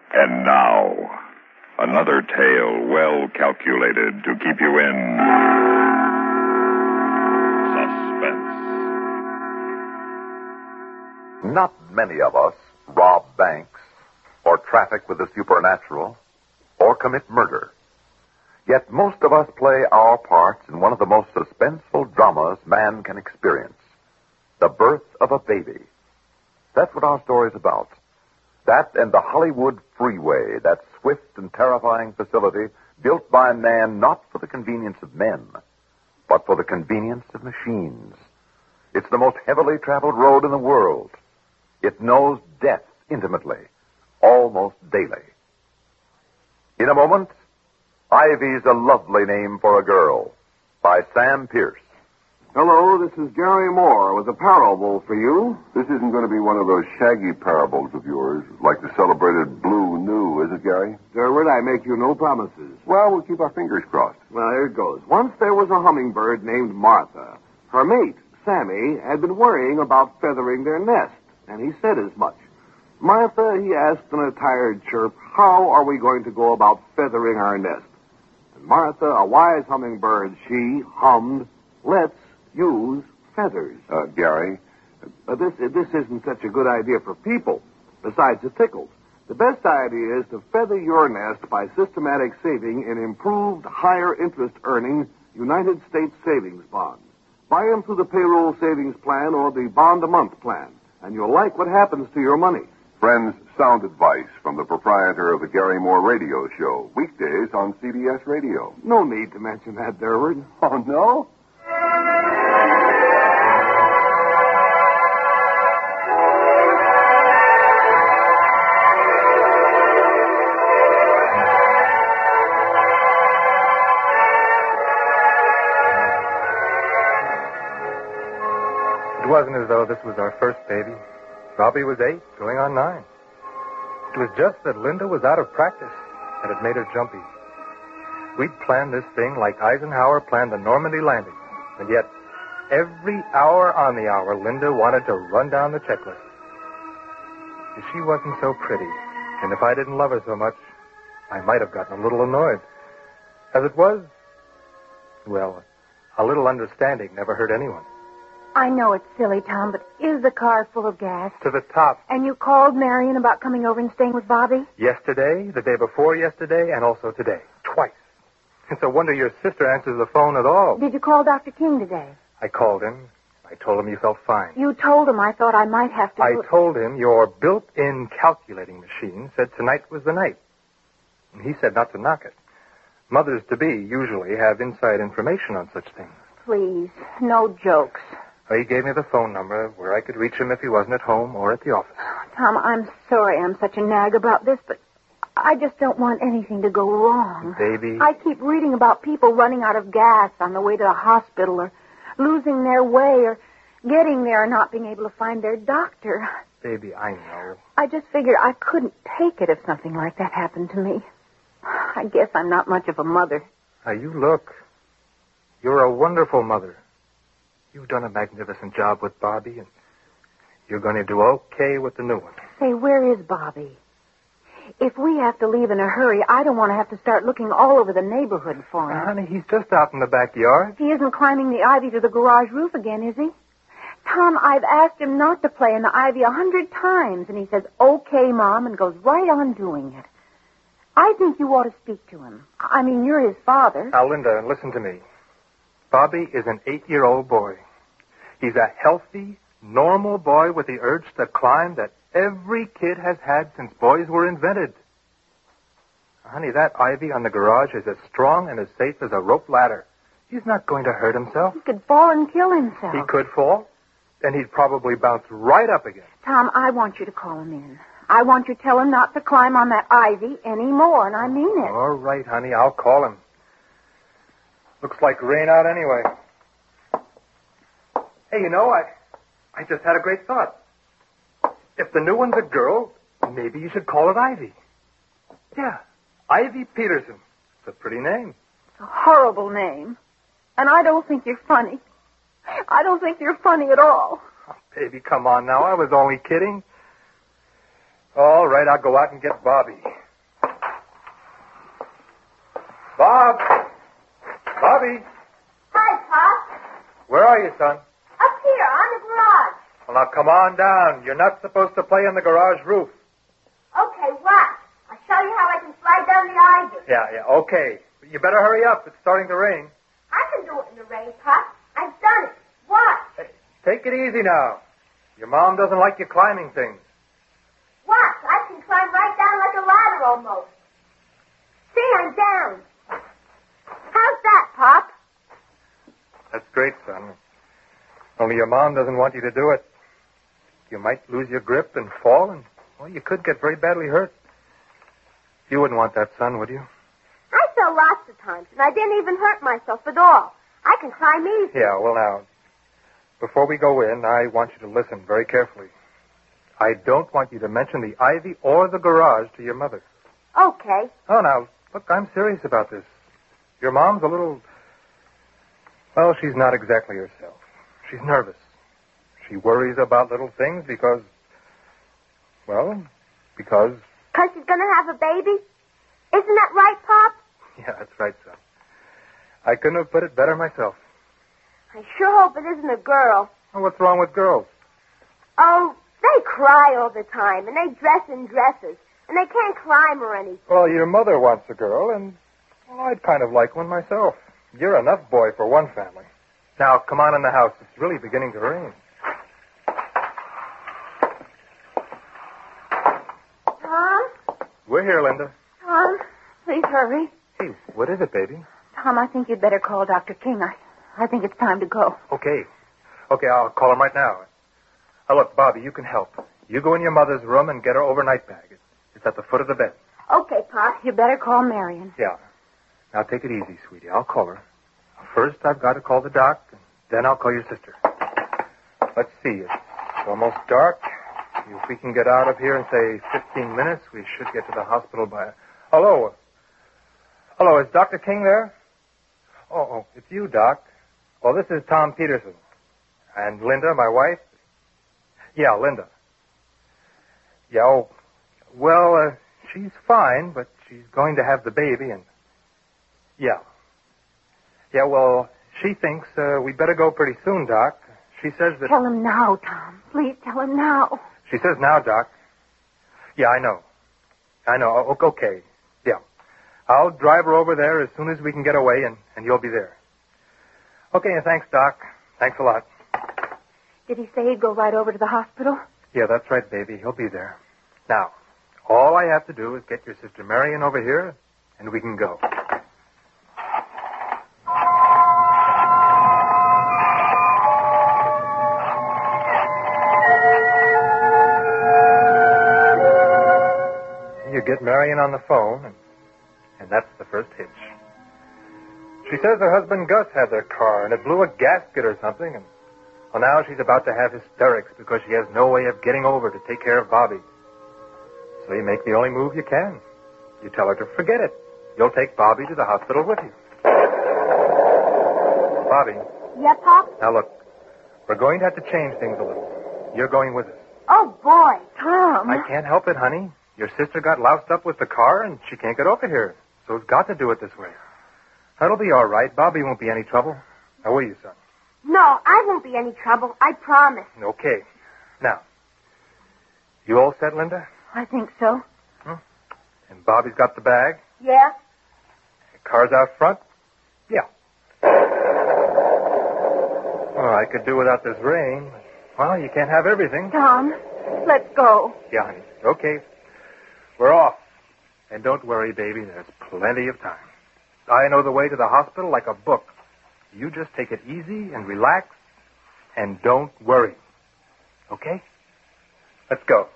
And now, another tale well calculated to keep you in suspense. Not many of us rob banks, or traffic with the supernatural, or commit murder. Yet most of us play our parts in one of the most suspenseful dramas man can experience, the birth of a baby. That's what our story's about. That and the Hollywood Freeway, that swift and terrifying facility built by man not for the convenience of men, but for the convenience of machines. It's the most heavily traveled road in the world. It knows death intimately, almost daily. In a moment, Ivy's a lovely name for a girl, by Sam Pierce. Hello, this is Gary Moore with a parable for you. This isn't going to be one of those shaggy parables of yours, like the celebrated Blue New, is it, Gary? Derwin, I make you no promises. Well, we'll keep our fingers crossed. Well, here it goes. Once there was a hummingbird named Martha. Her mate, Sammy, had been worrying about feathering their nest, and he said as much. Martha, he asked in a tired chirp, how are we going to go about feathering our nest? And Martha, a wise hummingbird, she hummed, let's use feathers. Gary? This isn't such a good idea for people. Besides, it tickles. The best idea is to feather your nest by systematic saving in improved, higher interest earning United States savings bonds. Buy them through the payroll savings plan or the bond-a-month plan, and you'll like what happens to your money. Friends, sound advice from the proprietor of the Gary Moore Radio Show, weekdays on CBS Radio. No need to mention that, Derwin. Oh, no? It wasn't as though this was our first baby. Robbie was 8, going on 9. It was just that Linda was out of practice, and it made her jumpy. We'd planned this thing like Eisenhower planned the Normandy landing, and yet every hour on the hour, Linda wanted to run down the checklist. If she wasn't so pretty, and if I didn't love her so much, I might have gotten a little annoyed. As it was, well, a little understanding never hurt anyone. I know it's silly, Tom, but is the car full of gas? To the top. And you called Marion about coming over and staying with Bobby? Yesterday, the day before yesterday, and also today. Twice. It's a wonder your sister answers the phone at all. Did you call Dr. King today? I called him. I told him you felt fine. You told him I thought I might have to... I told him your built-in calculating machine said tonight was the night. And he said not to knock it. Mothers-to-be usually have inside information on such things. Please, no jokes. He gave me the phone number where I could reach him if he wasn't at home or at the office. Tom, I'm sorry I'm such a nag about this, but I just don't want anything to go wrong. Baby. I keep reading about people running out of gas on the way to the hospital or losing their way or getting there and not being able to find their doctor. Baby, I know. I just figured I couldn't take it if something like that happened to me. I guess I'm not much of a mother. Now, you look. You're a wonderful mother. You've done a magnificent job with Bobby, and you're going to do okay with the new one. Say, where is Bobby? If we have to leave in a hurry, I don't want to have to start looking all over the neighborhood for him. Honey, he's just out in the backyard. He isn't climbing the ivy to the garage roof again, is he? Tom, I've asked him not to play in the ivy 100 times, and he says, okay, Mom, and goes right on doing it. I think you ought to speak to him. I mean, you're his father. Now, Linda, listen to me. Bobby is an 8-year-old boy. He's a healthy, normal boy with the urge to climb that every kid has had since boys were invented. Honey, that ivy on the garage is as strong and as safe as a rope ladder. He's not going to hurt himself. He could fall and kill himself. He could fall, and he'd probably bounce right up again. Tom, I want you to call him in. I want you to tell him not to climb on that ivy anymore, and I mean it. All right, honey, I'll call him. Looks like rain out anyway. Hey, you know, I just had a great thought. If the new one's a girl, maybe you should call it Ivy. Yeah, Ivy Peterson. It's a pretty name. It's a horrible name. And I don't think you're funny. I don't think you're funny at all. Oh, baby, come on now. I was only kidding. All right, I'll go out and get Bobby. Bob! Bobby! Hi, Pop. Where are you, son? Up here, on the garage. Well, now come on down. You're not supposed to play on the garage roof. Okay, watch. I'll show you how I can slide down the ivy. Yeah, okay. But you better hurry up. It's starting to rain. I can do it in the rain, Pop. I've done it. Watch. Hey, take it easy now. Your mom doesn't like you climbing things. Watch. I can climb right down like a ladder almost. See, I'm down. How's that, Pop? That's great, son. Only your mom doesn't want you to do it. You might lose your grip and fall, and, well, you could get very badly hurt. You wouldn't want that, son, would you? I fell lots of times, and I didn't even hurt myself at all. I can climb easy. Yeah, well, now, before we go in, I want you to listen very carefully. I don't want you to mention the ivy or the garage to your mother. Okay. Oh, now, look, I'm serious about this. Your mom's a little... Well, she's not exactly herself. She's nervous. She worries about little things because... Well, because... Because she's going to have a baby? Isn't that right, Pop? Yeah, that's right, son. I couldn't have put it better myself. I sure hope it isn't a girl. Well, what's wrong with girls? Oh, they cry all the time, and they dress in dresses, and they can't climb or anything. Well, your mother wants a girl, and well, I'd kind of like one myself. You're enough boy for one family. Now, come on in the house. It's really beginning to rain. Tom? We're here, Linda. Tom, please hurry. Hey, what is it, baby? Tom, I think you'd better call Dr. King. I think it's time to go. Okay, I'll call him right now. Look, Bobby, you can help. You go in your mother's room and get her overnight bag. It's at the foot of the bed. Okay, Pop. You better call Marion. Yeah. Now, take it easy, sweetie. I'll call her. First, I've got to call the doc, and then I'll call your sister. Let's see. It's almost dark. If we can get out of here in, say, 15 minutes, we should get to the hospital by... Hello, is Dr. King there? Oh, it's you, Doc. Well, this is Tom Peterson. And Linda, my wife? Yeah, Linda. Yeah, oh, well, she's fine, but she's going to have the baby, and... Yeah. Yeah, well, she thinks we'd better go pretty soon, Doc. She says that... Tell him now, Tom. Please tell him now. She says now, Doc. Yeah, I know. Okay. Yeah. I'll drive her over there as soon as we can get away, and you'll be there. Okay, and thanks, Doc. Thanks a lot. Did he say he'd go right over to the hospital? Yeah, that's right, baby. He'll be there. Now, all I have to do is get your sister Marion over here, and we can go. You get Marion on the phone, and that's the first hitch. She says her husband Gus had their car, and it blew a gasket or something, and well, now she's about to have hysterics because she has no way of getting over to take care of Bobby. So you make the only move you can. You tell her to forget it. You'll take Bobby to the hospital with you. Bobby. Yeah, Pop? Now, look, we're going to have to change things a little. You're going with us. Oh, boy. Tom. I can't help it, honey. Your sister got loused up with the car, and she can't get over here. So we've got to do it this way. That'll be all right. Bobby won't be any trouble. Now, will you, son? No, I won't be any trouble. I promise. Okay. Now, you all set, Linda? I think so. And Bobby's got the bag? Yeah? The car's out front? Yeah. Well, I could do without this rain. Well, you can't have everything. Tom, let's go. Yeah, honey. Okay. We're off. And don't worry, baby. There's plenty of time. I know the way to the hospital like a book. You just take it easy and relax and don't worry. Okay? Let's go.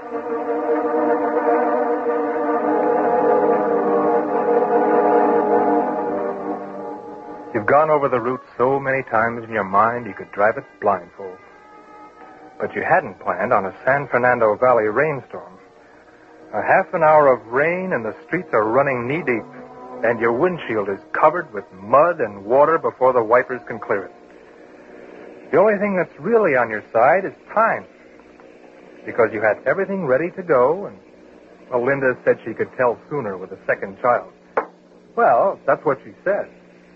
You've gone over the route so many times in your mind you could drive it blindfold. But you hadn't planned on a San Fernando Valley rainstorm. A half an hour of rain and the streets are running knee-deep, and your windshield is covered with mud and water before the wipers can clear it. The only thing that's really on your side is time, because you had everything ready to go, and well, Linda said she could tell sooner with a second child. Well, that's what she said.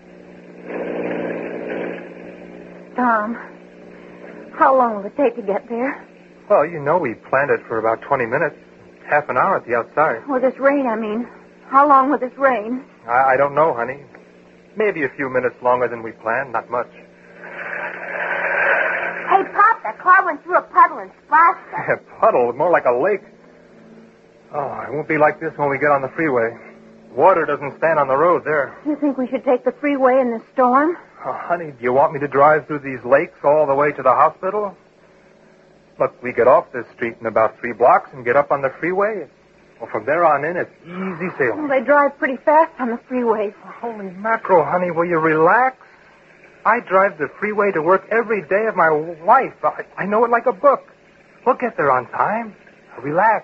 Tom, how long will it take to get there? Well, you know we planned it for about 20 minutes. Half an hour at the outside. With this rain, I mean. How long will this rain? I don't know, honey. Maybe a few minutes longer than we planned. Not much. Hey, Pop, that car went through a puddle and splashed us. A puddle, more like a lake. Oh, it won't be like this when we get on the freeway. Water doesn't stand on the road there. You think we should take the freeway in this storm? Oh, honey, do you want me to drive through these lakes all the way to the hospital? Look, we get off this street in about 3 blocks and get up on the freeway. Well, from there on in, it's easy sailing. Well, they drive pretty fast on the freeway. Holy mackerel, honey, will you relax? I drive the freeway to work every day of my life. I know it like a book. We'll get there on time. Relax.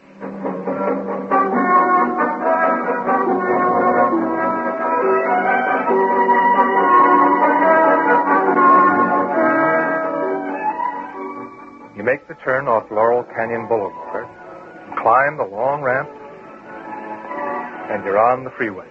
You make the turn off Laurel Canyon Boulevard, climb the long ramp, and you're on the freeway.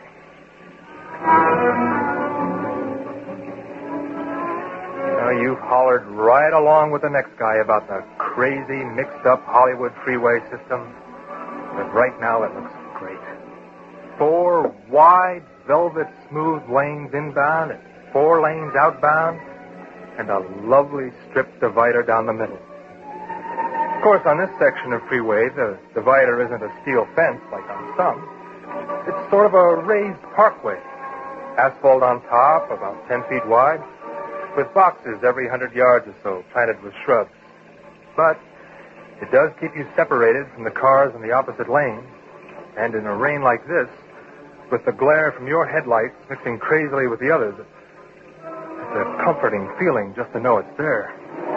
Now, you've hollered right along with the next guy about the crazy, mixed-up Hollywood freeway system, but right now it looks great. 4 wide, velvet-smooth lanes inbound and 4 lanes outbound, and a lovely strip divider down the middle. Of course, on this section of freeway, the divider isn't a steel fence like on some. It's sort of a raised parkway. Asphalt on top, about 10 feet wide, with boxes every 100 yards or so, planted with shrubs. But it does keep you separated from the cars in the opposite lane. And in a rain like this, with the glare from your headlights mixing crazily with the others, it's a comforting feeling just to know it's there.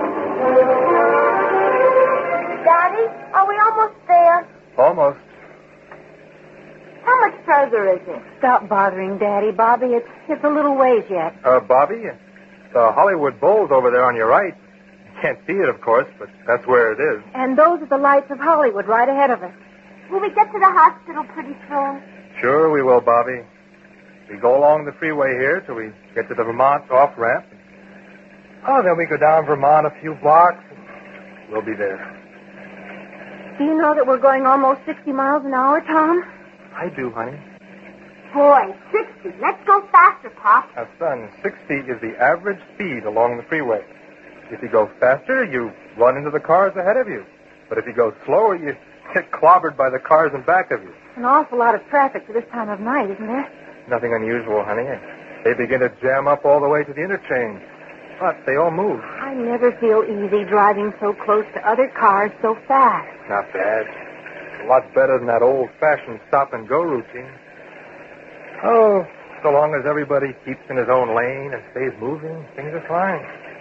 Daddy, are we almost there? Almost. How much further is it? Stop bothering Daddy, Bobby. It's a little ways yet. Bobby, the Hollywood Bowl's over there on your right. You can't see it, of course, but that's where it is. And those are the lights of Hollywood right ahead of us. Will we get to the hospital pretty soon? Sure we will, Bobby. We go along the freeway here till we get to the Vermont off-ramp. Oh, then we go down Vermont a few blocks, and we'll be there. Do you know that we're going almost 60 miles an hour, Tom? I do, honey. Boy, 60. Let's go faster, Pop. Now, son, 60 is the average speed along the freeway. If you go faster, you run into the cars ahead of you. But if you go slower, you get clobbered by the cars in back of you. An awful lot of traffic for this time of night, isn't there? Nothing unusual, honey. They begin to jam up all the way to the interchange. But they all move. I never feel easy driving so close to other cars so fast. Not bad. A lot better than that old-fashioned stop-and-go routine. Oh, so long as everybody keeps in his own lane and stays moving, things are fine.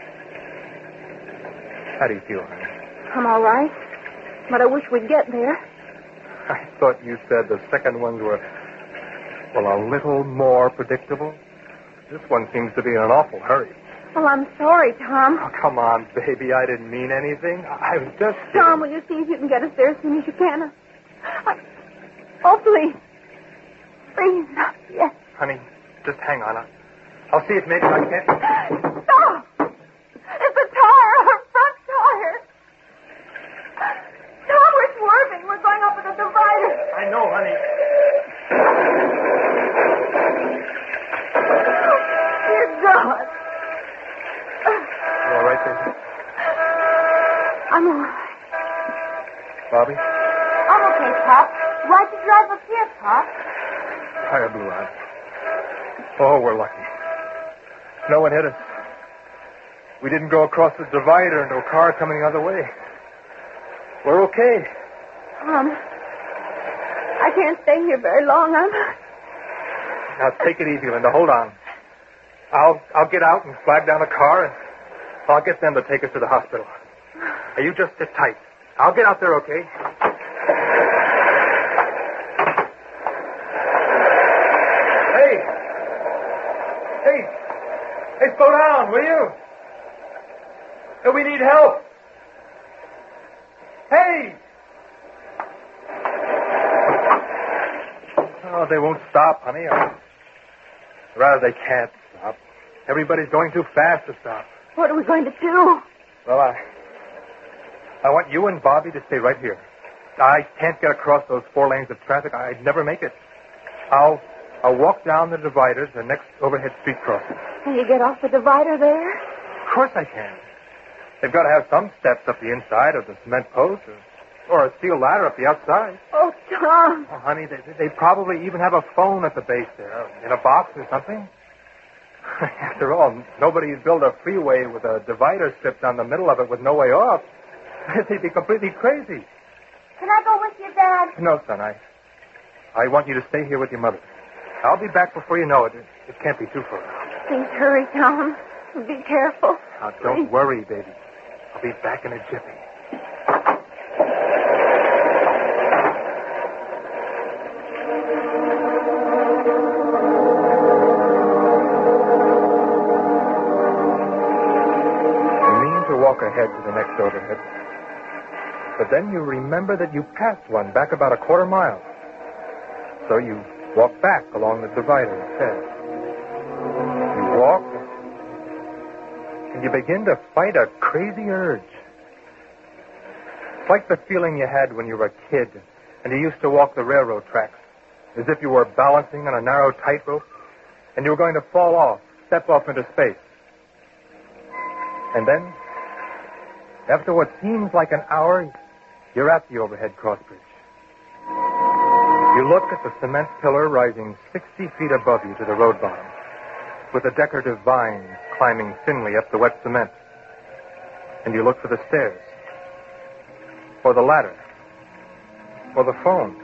How do you feel, honey? I'm all right. But I wish we'd get there. I thought you said the second ones were, well, a little more predictable. This one seems to be in an awful hurry. Well, I'm sorry, Tom. Oh, come on, baby. I didn't mean anything. I was just kidding. Tom, will you see if you can get us there as soon as you can? Oh, please. Please, not yet. Honey, just hang on. I'll see if maybe I can. Stop! It's a tire, our front tire. Tom, we're swerving. We're going up at the divider. I know, honey. Dear God. You all right, baby? I'm all right. Bobby? I'm okay, Pop. Why'd you drive up here, Pop? Tire blew out. Oh, we're lucky. No one hit us. We didn't go across the divider into a car coming the other way. We're okay. Tom, I can't stay here very long. Now, take it easy, Linda. Hold on. I'll get out and flag down a car, and I'll get them to take us to the hospital. Now, you just sit tight. I'll get out there, okay? Hey, slow down, will you? We need help. Hey! Oh, they won't stop, honey. Rather, they can't stop. Everybody's going too fast to stop. What are we going to do? Well, I want you and Bobby to stay right here. I can't get across those 4 lanes of traffic. I'd never make it. I'll walk down the dividers, the next overhead street crossing. Can you get off the divider there? Of course I can. They've got to have some steps up the inside of the cement post or a steel ladder up the outside. Oh, Tom. Oh, honey, they probably even have a phone at the base there, in a box or something. After all, nobody's built a freeway with a divider strip down the middle of it with no way off. They'd be completely crazy. Can I go with you, Dad? No, son, I want you to stay here with your mother. I'll be back before you know it. It can't be too far. Please hurry, Tom. Be careful. Now, don't worry, baby. I'll be back in a jiffy. You mean to walk ahead to the next overhead. But then you remember that you passed one back about a quarter mile. So you walk back along the divider instead. You walk, and you begin to fight a crazy urge. It's like the feeling you had when you were a kid and you used to walk the railroad tracks, as if you were balancing on a narrow tightrope and you were going to fall off, step off into space. And then, after what seems like an hour, you're at the overhead cross bridge. You look at the cement pillar rising 60 feet above you to the road bottom, with the decorative vines climbing thinly up the wet cement. And you look for the stairs, or the ladder, or the phone.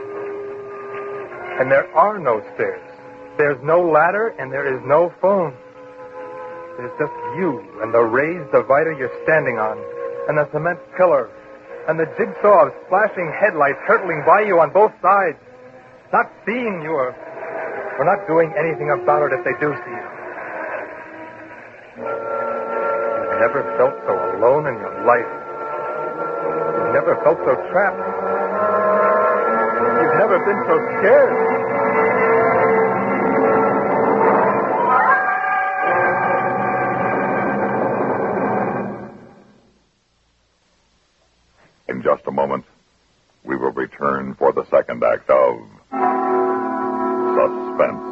And there are no stairs. There's no ladder, and there is no phone. There's just you and the raised divider you're standing on, and the cement pillar, and the jigsaw of splashing headlights hurtling by you on both sides, not seeing you or not doing anything about it if they do see you. You've never felt so alone in your life. You've never felt so trapped. You've never been so scared. In just a moment, we will return for the second act of Suspense.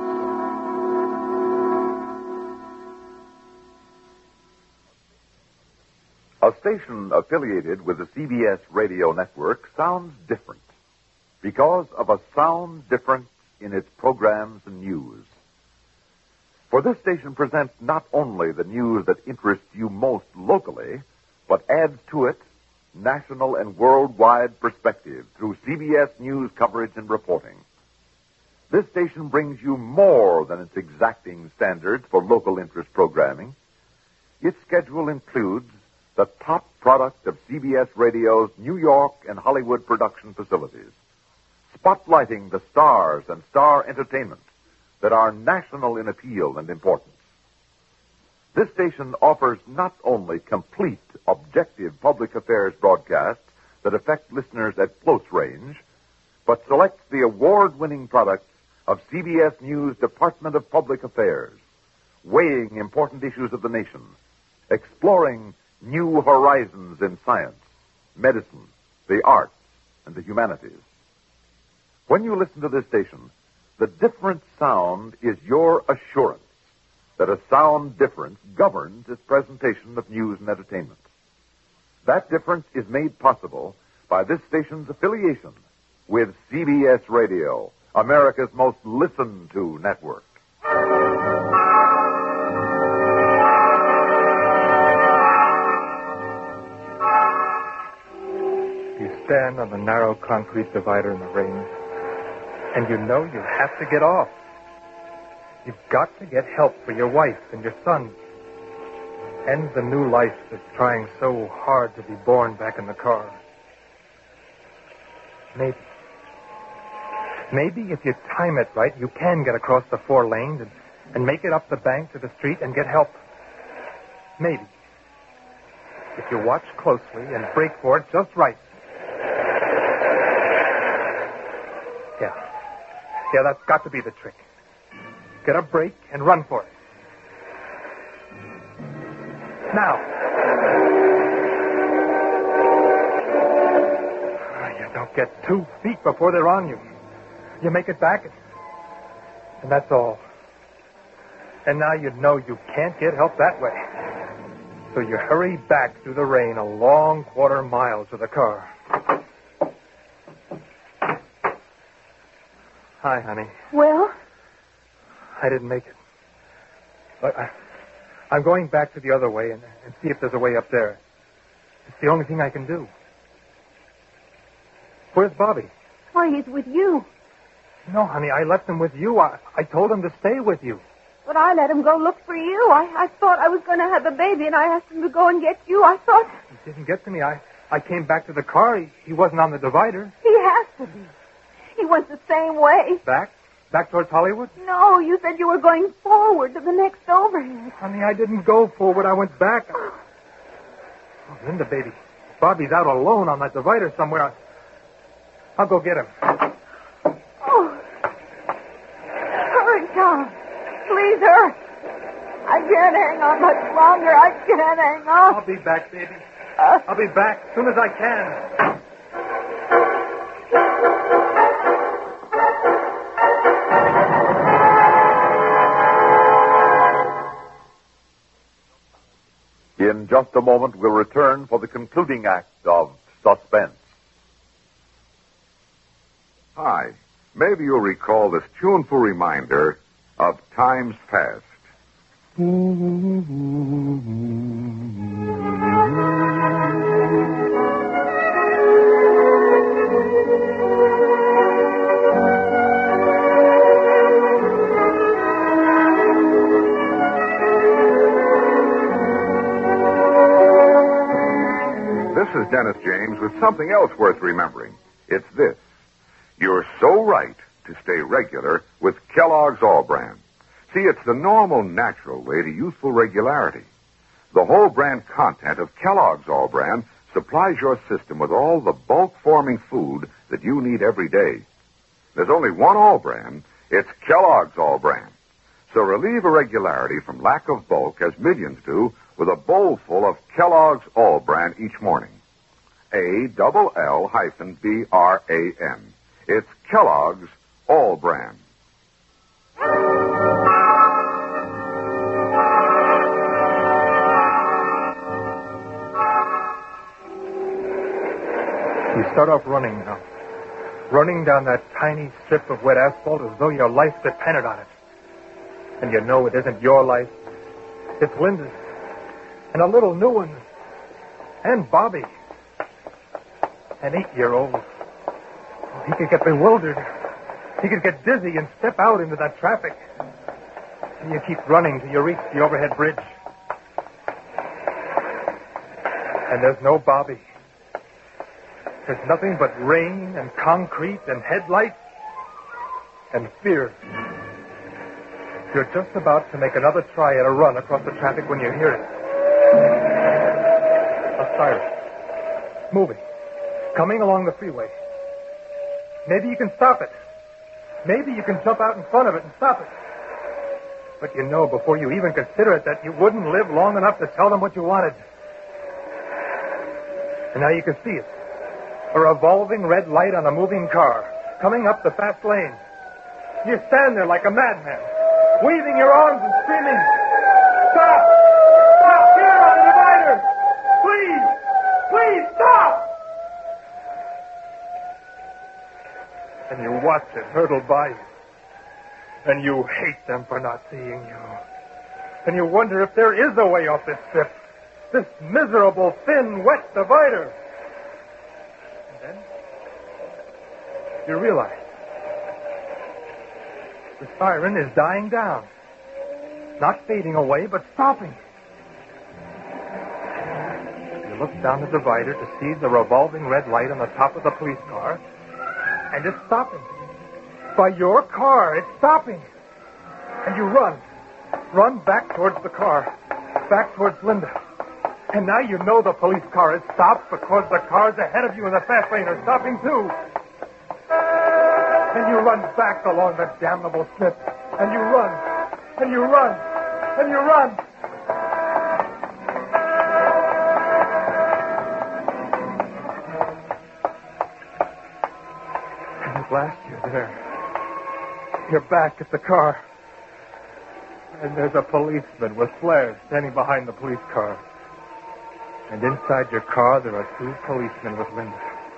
A station affiliated with the CBS radio network sounds different because of a sound difference in its programs and news. For this station presents not only the news that interests you most locally, but adds to it national and worldwide perspective through CBS News coverage and reporting. This station brings you more than its exacting standards for local interest programming. Its schedule includes the top product of CBS Radio's New York and Hollywood production facilities, spotlighting the stars and star entertainment that are national in appeal and importance. This station offers not only complete, objective public affairs broadcasts that affect listeners at close range, but selects the award-winning products of CBS News' Department of Public Affairs, weighing important issues of the nation, exploring new horizons in science, medicine, the arts, and the humanities. When you listen to this station, the different sound is your assurance that a sound difference governs its presentation of news and entertainment. That difference is made possible by this station's affiliation with CBS Radio, America's most listened to network. You stand on the narrow concrete divider in the rain, and you know you have to get off. You've got to get help for your wife and your son. End the new life that's trying so hard to be born back in the car. Maybe if you time it right, you can get across the 4 lanes and make it up the bank to the street and get help. Maybe. If you watch closely and brake for it just right. Yeah, that's got to be the trick. Get a brake and run for it. Now. You don't get 2 feet before they're on you. You make it back, and that's all. And now you know you can't get help that way. So you hurry back through the rain a long 1/4 mile to the car. Hi, honey. Well? I didn't make it. But I'm going back to the other way and see if there's a way up there. It's the only thing I can do. Where's Bobby? Why, he's with you. No, honey, I left him with you. I told him to stay with you. But I let him go look for you. I thought I was going to have a baby, and I asked him to go and get you. I thought... He didn't get to me. I came back to the car. He wasn't on the divider. He has to be. He went the same way. Back? Back towards Hollywood? No, you said you were going forward to the next overhead. Honey, I didn't go forward. I went back. Oh, Linda, baby. Bobby's out alone on that divider somewhere. I'll go get him. Oh. Hurry, Tom. Please hurry. I can't hang on much longer. I can't hang on. I'll be back, baby. I'll be back as soon as I can. In just a moment, we'll return for the concluding act of Suspense. Hi. Maybe you'll recall this tuneful reminder of times past. This is Dennis James with something else worth remembering. It's this. You're so right to stay regular with Kellogg's All Brand. See, it's the normal, natural way to youthful regularity. The whole brand content of Kellogg's All Brand supplies your system with all the bulk-forming food that you need every day. There's only one All Brand. It's Kellogg's All Brand. So relieve irregularity from lack of bulk, as millions do, with a bowl full of Kellogg's All Brand each morning. ALL-BRAN. It's Kellogg's All Brand. You start off running now. Running down that tiny strip of wet asphalt as though your life depended on it. And you know it isn't your life. It's Linda's. And a little new one. And Bobby. An 8-year-old. He could get bewildered. He could get dizzy and step out into that traffic. And you keep running till you reach the overhead bridge. And there's no Bobby. There's nothing but rain and concrete and headlights and fear. You're just about to make another try at a run across the traffic when you hear it. A siren. Moving. Coming along the freeway. Maybe you can stop it. Maybe you can jump out in front of it and stop it. But you know before you even consider it that you wouldn't live long enough to tell them what you wanted. And now you can see it. A revolving red light on a moving car, coming up the fast lane. You stand there like a madman, waving your arms and screaming, "Stop! Stop here on the divider! Please! Please stop!" And you watch it hurtle by you. And you hate them for not seeing you. And you wonder if there is a way off this strip. This miserable, thin, wet divider. And then you realize the siren is dying down. Not fading away, but stopping. You look down the divider to see the revolving red light on the top of the police car. And it's stopping. By your car, it's stopping. And you run. Run back towards the car. Back towards Linda. And now you know the police car has stopped because the cars ahead of you in the fast lane are stopping too. And you run back along the damnable strip. And you run. And you run. And you run. And at last you're there. You're back at the car. And there's a policeman with flares standing behind the police car. And inside your car, there are 2 policemen with Linda.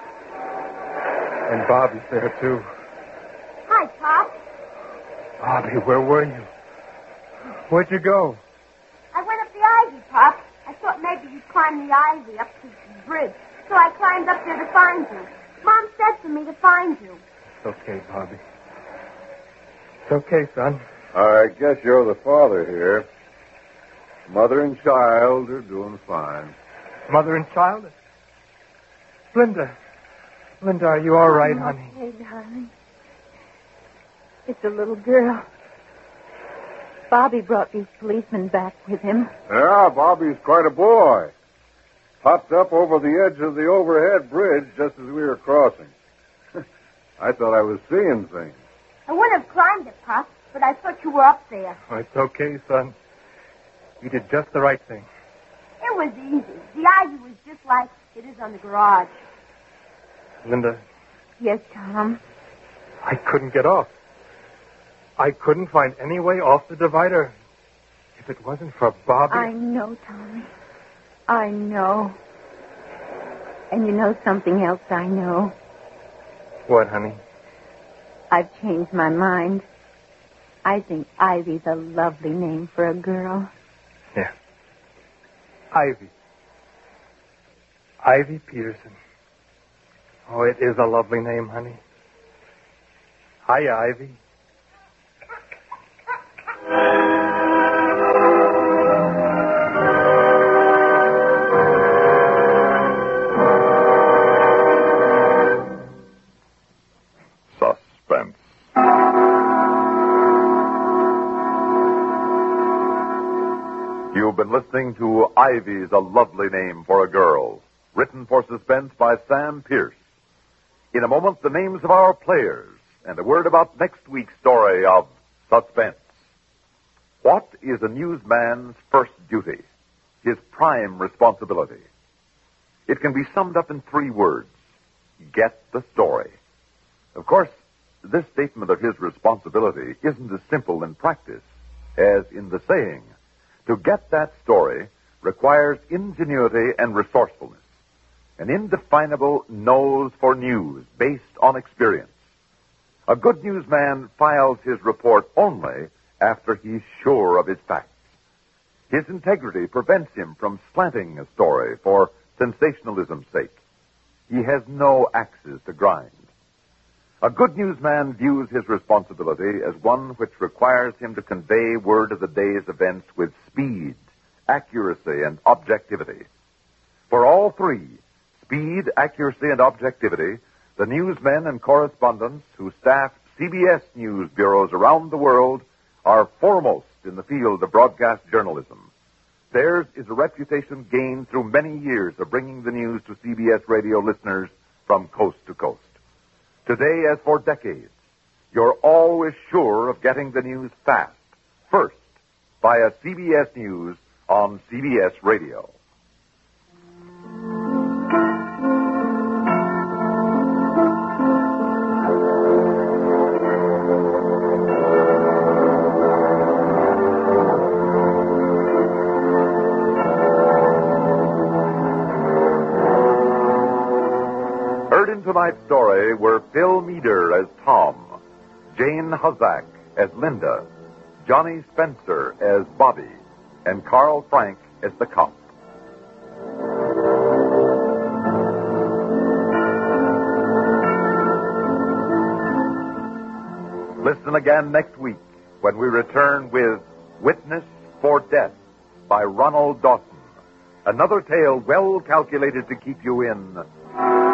And Bobby's there, too. Hi, Pop. Bobby, where were you? Where'd you go? I went up the ivy, Pop. I thought maybe you'd climb the ivy up to the bridge. So I climbed up there to find you. Mom said for me to find you. It's okay, Bobby. It's okay, son. I guess you're the father here. Mother and child are doing fine. Mother and child? Linda. Linda, are you all right, honey? Okay, darling. It's a little girl. Bobby brought these policemen back with him. Yeah, Bobby's quite a boy. Popped up over the edge of the overhead bridge just as we were crossing. I thought I was seeing things. I wouldn't have climbed it, Pop, but I thought you were up there. Oh, it's okay, son. You did just the right thing. It was easy. The ivy was just like it is on the garage. Linda, Yes, Tom. I couldn't get off. I couldn't find any way off the divider. If it wasn't for Bobby... I know, Tommy. I know. And you know something else I know. What, honey? I've changed my mind. I think Ivy's a lovely name for a girl. Yeah. Ivy. Ivy Peterson. Oh, it is a lovely name, honey. Hiya, Ivy. Suspense. You've been listening to Ivy's a Lovely Name for a Girl, written for Suspense by Sam Pierce. In a moment, the names of our players and a word about next week's story of Suspense. What is a newsman's first duty? His prime responsibility? It can be summed up in 3 words. Get the story. Of course, this statement of his responsibility isn't as simple in practice as in the saying. To get that story requires ingenuity and resourcefulness. An indefinable nose for news based on experience. A good newsman files his report only after he's sure of his facts. His integrity prevents him from slanting a story for sensationalism's sake. He has no axes to grind. A good newsman views his responsibility as one which requires him to convey word of the day's events with speed, accuracy, and objectivity. For all 3, speed, accuracy, and objectivity, the newsmen and correspondents who staff CBS news bureaus around the world are foremost in the field of broadcast journalism. Theirs is a reputation gained through many years of bringing the news to CBS radio listeners from coast to coast. Today, as for decades, you're always sure of getting the news fast, first, via CBS News on CBS Radio. Tonight's story were Phil Meader as Tom, Jane Huzzack as Linda, Johnny Spencer as Bobby, and Carl Frank as the cop. Listen again next week when we return with Witness for Death by Ronald Dawson. Another tale well calculated to keep you in